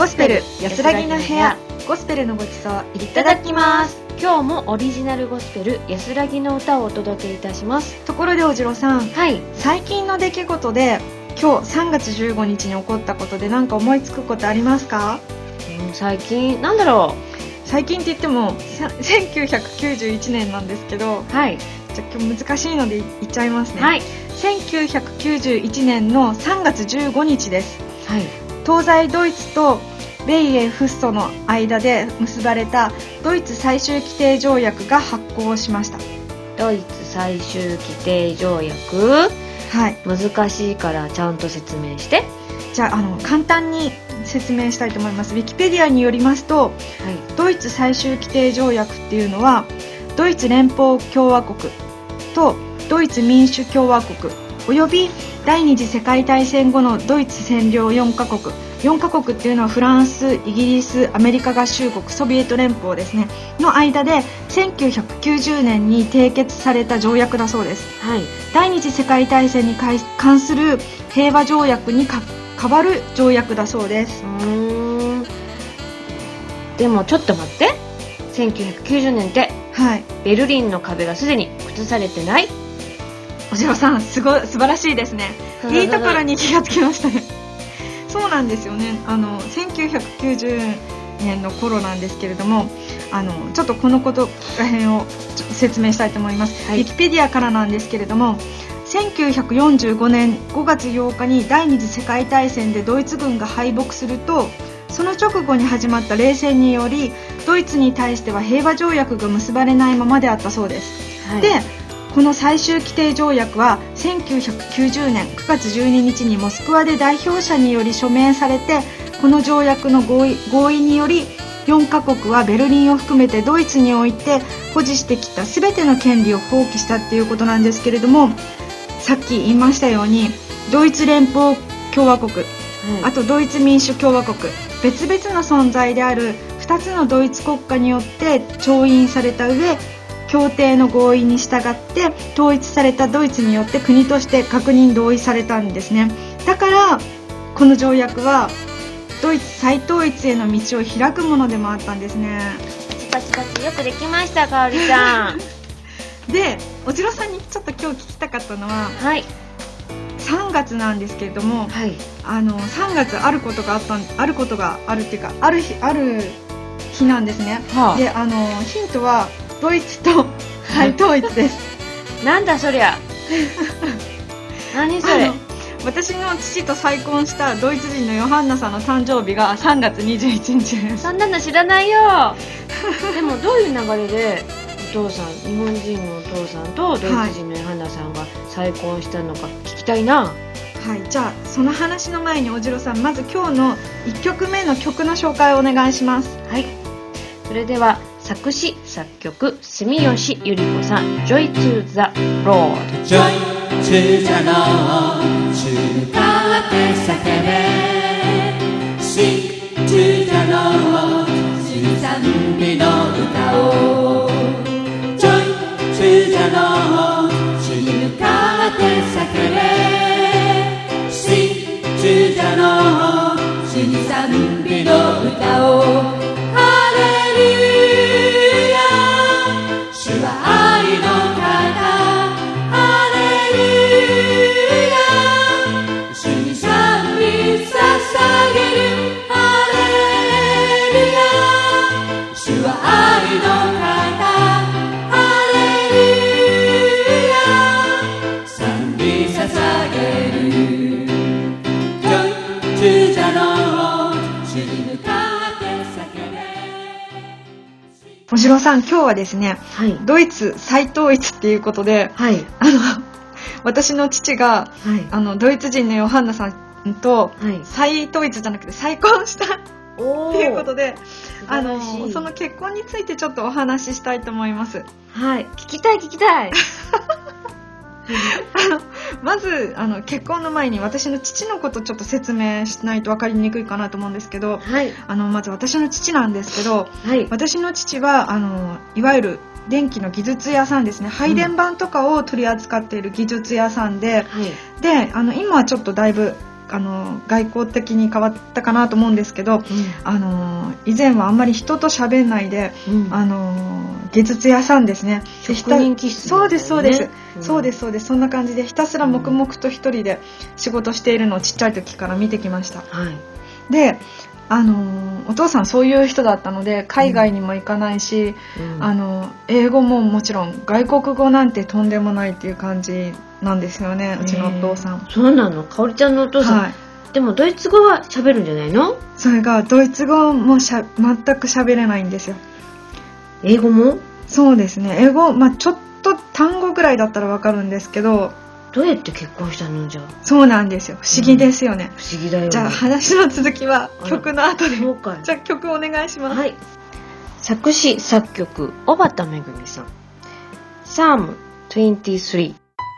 ゴスペル安らぎの部屋、ゴスペルのごちそういただきます。 今日もオリジナルゴスペル安らぎの歌をお届けいたします。 ところでおじろさん、 はい、 最近の出来事で今日3月15日に起こったことで何か思いつくことありますか？ 最近なんだろう。最近って言っても1991年なんですけど、 はい、 じゃあ今日難しいので言っちゃいますね。 はい、 1991年の3月15日です。 はい、 東西ドイツと米英フッソの間で結ばれたドイツ最終規定条約が発効しました。 ドイツ最終規定条約、 はい、 難しいからちゃんと説明して。 じゃあ、簡単に説明したいと思います。ウィキペディアによりますと、はい、ドイツ最終規定条約っていうのはドイツ連邦共和国とドイツ民主共和国および第二次世界大戦後のドイツ占領4カ国っていうのはフランス、イギリス、アメリカ合衆国、ソビエト連邦ですねの間で1990年に締結された条約だそうです。はい、第二次世界大戦に関する平和条約に変わる条約だそうです。 でもちょっと待って、1990年って、はい、ベルリンの壁がすでに崩されてない？ おじろさん素晴らしいですね。いいところに気がつきましたね。そうなんですよね。1990年の頃なんですけれども、ちょっとこのことら辺を説明したいと思います。はい、ウィキペディアからなんですけれども、1945年5月8日に第二次世界大戦でドイツ軍が敗北すると、その直後に始まった冷戦によりドイツに対しては平和条約が結ばれないままであったそうです。はい、でこの最終規定条約は1990年9月12日にモスクワで代表者により署名されて、この条約の合意により4カ国はベルリンを含めてドイツにおいて保持してきた全ての権利を放棄したっていうことなんですけれども、さっき言いましたようにドイツ連邦共和国、あとドイツ民主共和国、別々の存在である2つのドイツ国家によって調印された上、協定の合意に従って統一されたドイツによって国として確認同意されたんですね。だからこの条約はドイツ再統一への道を開くものでもあったんですね。 パチパチパチよくできました、かおりちゃん。 で、おじろさんにちょっと今日聞きたかったのは、 はい、 3月なんですけれども、 はい、 3月あることがあるっていうかある日なんですね。はあ、でヒントはドイツと再統一です。 なんだそりゃ。何それ。 私の父と再婚したドイツ人のヨハンナさんの誕生日が3月21日です。 そんなの知らないよ。でもどういう流れでお父さん、日本人のお父さんとドイツ人のヨハンナさんが再婚したのか聞きたいな。 はい、じゃあその話の前におじろさん、まず今日の1曲目の曲の紹介をお願いします。 はい、それでは作詞作曲住吉ゆり子さん、 Joy to the Lord。 Joy to the Lord、 主に向かって叫べ、 Sing to the Lord、 主に賛美の歌を、 Joy to the Lord、 主に向かって叫べ、 Sing to the Lord、 主に賛美の歌を、 おじろさん、今日はですね、 はい、 ドイツ再統一っていうことで、 はい、 私の父が、はい、ドイツ人のヨハンナさんと再統一じゃなくて再婚したっていうことで、その結婚についてちょっとお話ししたいと思います。 はい、聞きたい。 まず結婚の前に私の父のことちょっと説明しないと分かりにくいかなと思うんですけど、 はい、 まず私の父なんですけど、 はい、 私の父はいわゆる電気の技術屋さんですね、配電盤とかを取り扱っている技術屋さんで、で今はちょっとだいぶ外交的に変わったかなと思うんですけど、以前はあんまり人と喋んないで、芸術屋さんですね。 職人気質そうですそうです、そうですそうです。そんな感じでひたすら黙々と一人で仕事しているのをちっちゃい時から見てきました。で、お父さんそういう人だったので海外にも行かないし、英語ももちろん外国語なんてとんでもないっていう感じなんですよね、うちのお父さん。 そうなの？かおりちゃんのお父さん、でもドイツ語は喋るんじゃないの？ それがドイツ語も全く喋れないんですよ。 英語も？そうですね、英語、ちょっと単語ぐらいだったらわかるんですけど。 どうやって結婚したの？じゃあ。 そうなんですよ、不思議ですよね、 不思議だよね。 じゃあ話の続きは曲の後で。 そうかい。 じゃあ曲お願いします。 作詞作曲小畑めぐみさん、サーム23。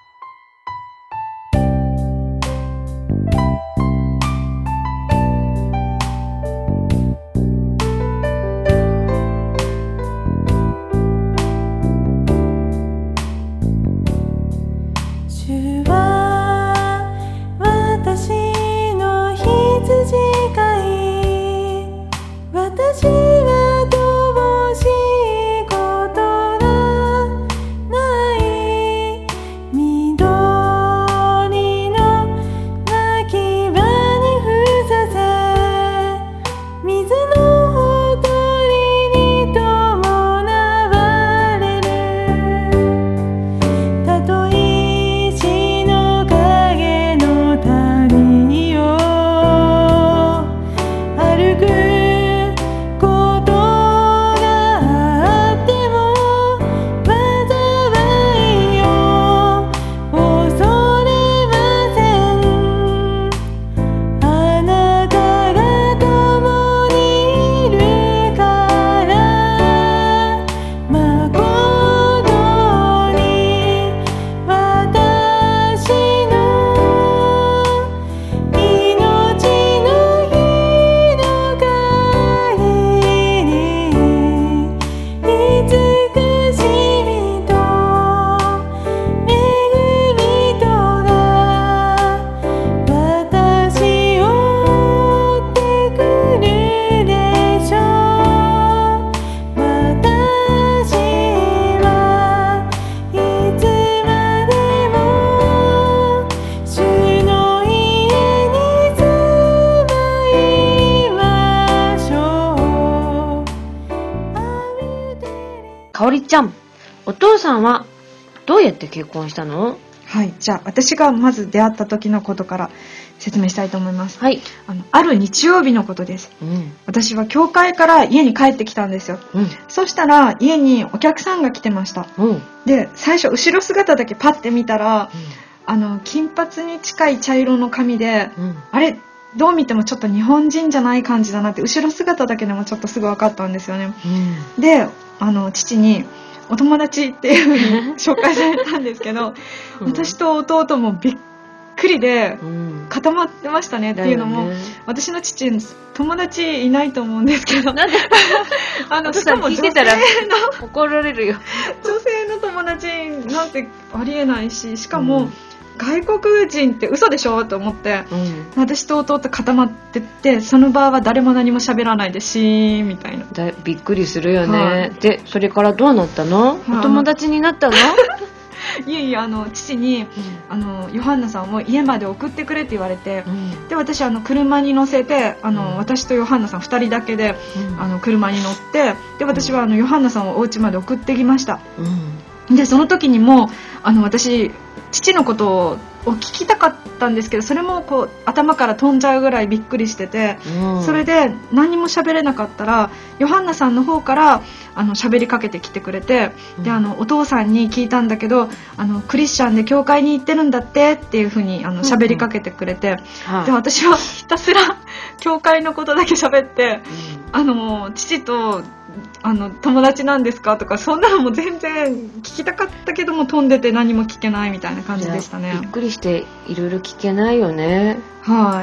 かおりちゃん、お父さんはどうやって結婚したの？ はい、じゃあ私がまず出会った時のことから説明したいと思います。 はい。 ある日曜日のことです。私は教会から家に帰ってきたんですよ。そしたら家にお客さんが来てました。で、最初後ろ姿だけパッて見たら、金髪に近い茶色の髪で、あれどう見てもちょっと日本人じゃない感じだなって後ろ姿だけでもちょっとすぐ分かったんですよね。で、父にお友達っていう風に紹介されたんですけど、私と弟もびっくりで固まってましたね。っていうのも、私の父友達いないと思うんですけど、 なんでしかも聞いてたら怒られるよ。 女性の友達なんてありえないし、しかも、外国人って嘘でしょと思って、私と弟固まってって、その場は誰も何も喋らないでシーンみたいな。 びっくりするよね。で、それからどうなったの？お友達になったの？ いえいえ、父に、ヨハンナさんを家まで送ってくれって言われて、で私車に乗せて私とヨハンナさん2人だけで、車に乗って、で私はヨハンナさんをお家まで送ってきました。でその時にも私父のことを聞きたかったんですけど、それもこう頭から飛んじゃうぐらいびっくりしてて、それで何も喋れなかったらヨハンナさんの方から喋りかけてきてくれて、でお父さんに聞いたんだけどクリスチャンで教会に行ってるんだってっていう風に喋りかけてくれて、で私はひたすら教会のことだけ喋って、父と友達なんですかとかそんなのも全然聞きたかったけども飛んでて何も聞けないみたいな感じでしたね。 びっくりしていろいろ聞けないよね。 はい、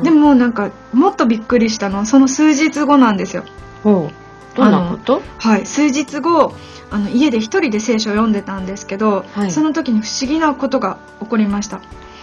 でもなんかもっとびっくりしたのはその数日後なんですよ。 どんなこと？ はい、数日後家で一人で聖書を読んでたんですけど、その時に不思議なことが起こりました。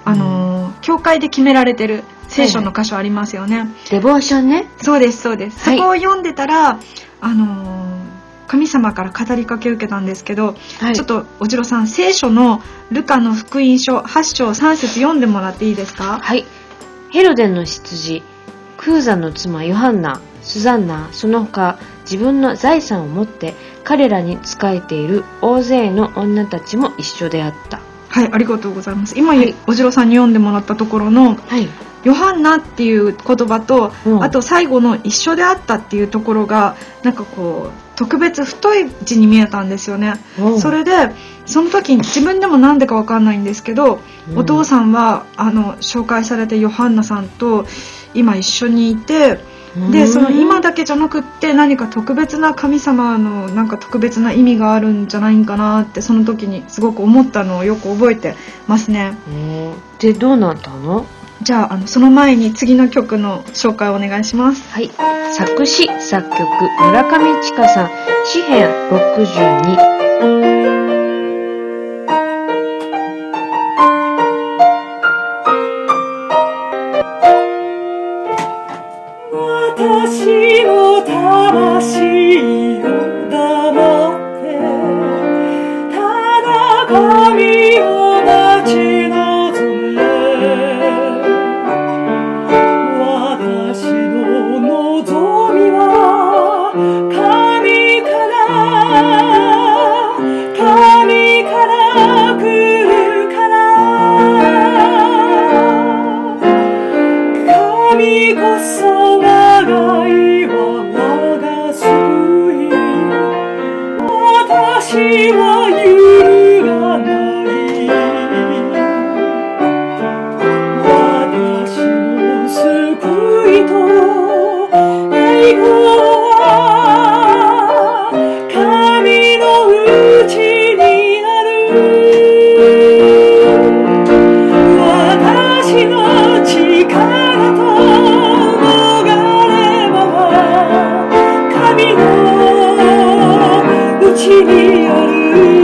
教会で決められてる聖書の箇所ありますよね。 デボーションね。 そうですそうです、そこを読んでたら神様から語りかけを受けたんですけど、ちょっとおじろさん、聖書のルカの福音書8章3節読んでもらっていいですか？ はい。ヘロデの執事、クーザの妻ヨハンナ、スザンナ、その他自分の財産を持って彼らに仕えている大勢の女たちも一緒であった。 はい、ありがとうございます。今、おじろさんに読んでもらったところの、ヨハンナっていう言葉と、あと最後の一緒であったっていうところがなんかこう特別太い字に見えたんですよね。それでその時に自分でもなんでかわかんないんですけど、お父さんは紹介されてヨハンナさんと今一緒にいて、でその今だけじゃなくって何か特別な神様のなんか特別な意味があるんじゃないんかなってその時にすごく思ったのをよく覚えてますね。 でどうなったの？ じゃあ、その前に次の曲の紹介をお願いします。 はい。作詞作曲村上千佳さん、詩編62。 私の魂を黙ってただ神を待ち望め、私の望みは神から来るから、神こそ長いは我が救い、私は揺るがない、私の救いと栄光は神のうちにある、私の力と神のうちにある、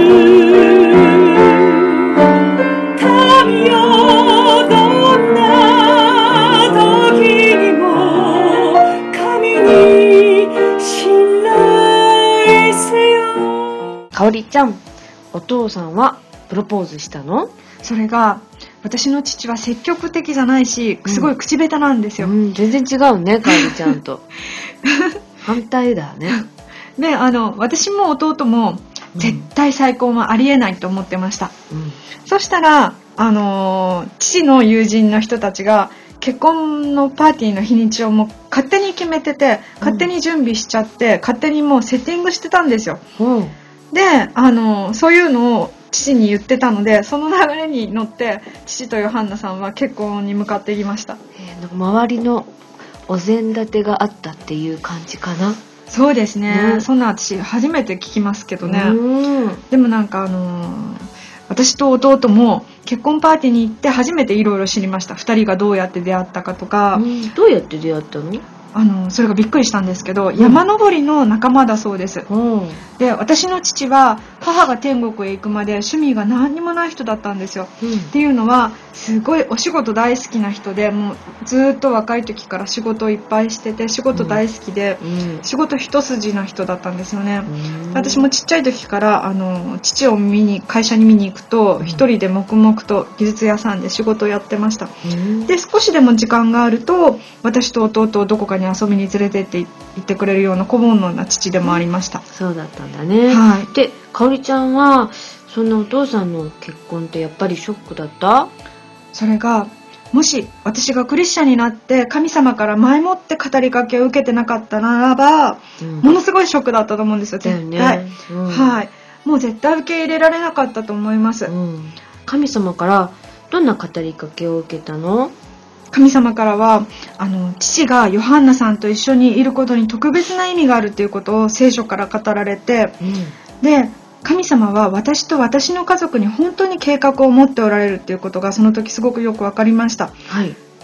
神よどんな時にも神に信頼せよ。 かおりちゃん、お父さんはプロポーズしたの？ それが私の父は積極的じゃないしすごい口下手なんですよ。 全然違うね、かおりちゃんと反対だね。 で私も弟も絶対再婚はありえないと思ってました。そしたら父の友人の人たちが結婚のパーティーの日にちをもう勝手に決めてて、勝手に準備しちゃって、勝手にもうセッティングしてたんですよ。でそういうのを父に言ってたので、その流れに乗って父とヨハンナさんは結婚に向かっていきました。 なんか周りのお膳立てがあったっていう感じかな。 そうですね、そんな私初めて聞きますけどね。でもなんか私と弟も結婚パーティーに行って初めていろいろ知りました。2人がどうやって出会ったかとか。 どうやって出会ったの？ それがびっくりしたんですけど、山登りの仲間だそうです。で私の父は母が天国へ行くまで趣味が何にもない人だったんですよ。っていうのはすごいお仕事大好きな人で、もうずっと若い時から仕事をいっぱいしてて仕事大好きで、仕事一筋な人だったんですよね。私もちっちゃい時から父を会社に見に行くと一人で黙々と技術屋さんで仕事をやってました。で少しでも時間があると私と弟をどこかに遊びに連れてって言ってくれるような小煩悩な父でもありました。 そうだったんだね。でかおりちゃんはそんなお父さんの結婚ってやっぱりショックだった？ それがもし私がクリスチャンになって神様から前もって語りかけを受けてなかったならば、ものすごいショックだったと思うんですよ、絶対。もう絶対受け入れられなかったと思います。 神様からどんな語りかけを受けたの？ 神様からは父がヨハンナさんと一緒にいることに特別な意味があるということを聖書から語られて、で神様は私と私の家族に本当に計画を持っておられるということがその時すごくよく分かりました。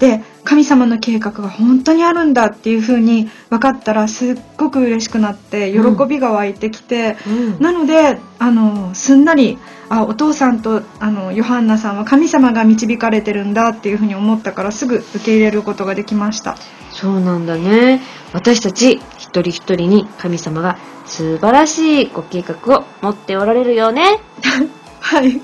で、神様の計画が本当にあるんだっていう風に分かったらすっごく嬉しくなって喜びが湧いてきて、なので、すんなり、お父さんとヨハンナさんは神様が導かれてるんだっていう風に思ったから、すぐ受け入れることができました。 そうなんだね。私たち一人一人に神様が素晴らしいご計画を持っておられるよね。 はい。 ね。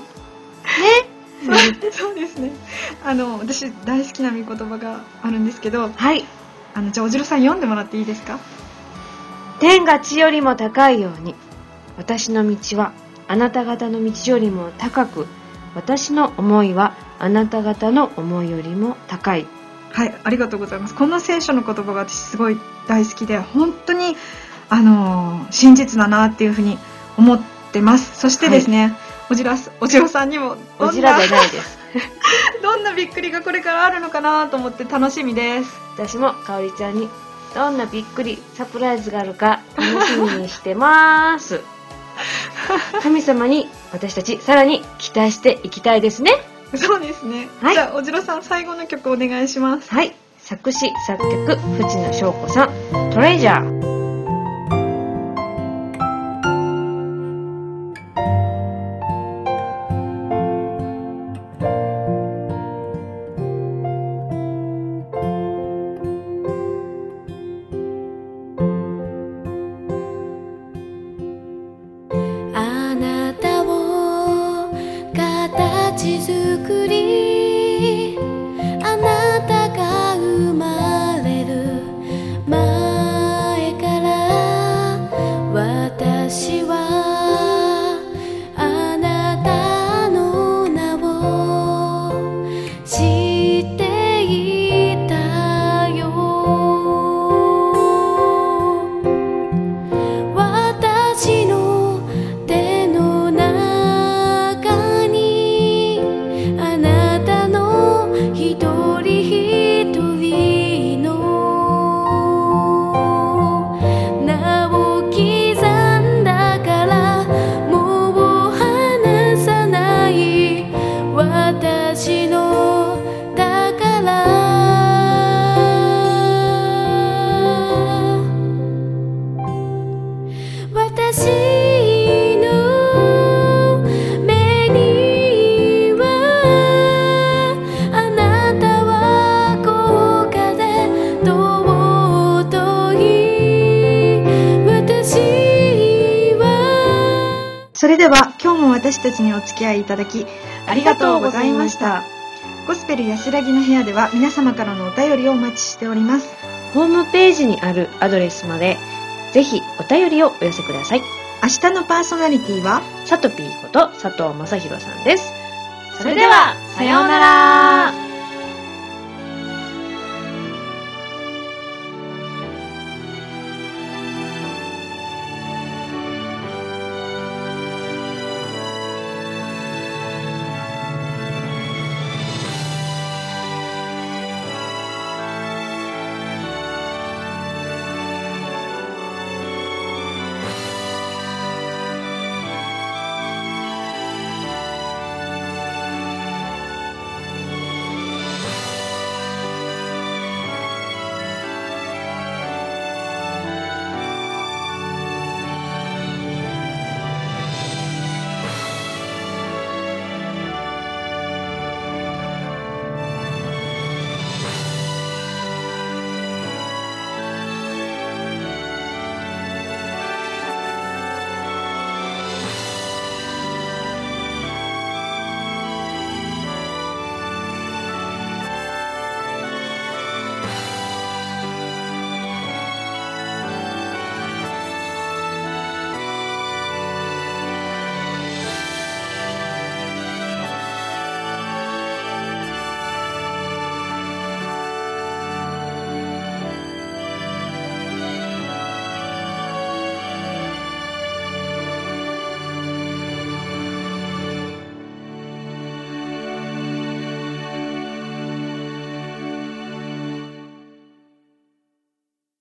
そうですね。私大好きな御言葉があるんですけど、 はい。 じゃあおじろさん読んでもらっていいですか？ 天が地よりも高いように、私の道はあなた方の道よりも高く、私の思いはあなた方の思いよりも高い。 はい、ありがとうございます。この聖書の言葉が私すごい大好きで、本当に真実だなっていうふうに思ってます。そしてですね、はい、おじろさんにもおじらじゃないですどんなびっくりがこれからあるのかなと思って楽しみです。 私もかおりちゃんにどんなびっくりサプライズがあるか楽しみにしてます神様に私たちさらに期待していきたいですね。 そうですね、はい、じゃあおじろさん最後の曲お願いします。 はい、作詞作曲藤野翔子さん、トレジャー。 それでは今日も私たちにお付き合いいただきありがとうございました。ゴスペル安らぎの部屋では皆様からのお便りをお待ちしております。 ホームページにあるアドレスまでぜひお便りをお寄せください。 明日のパーソナリティはさとぴーこと佐藤正宏さんです。それではさようなら。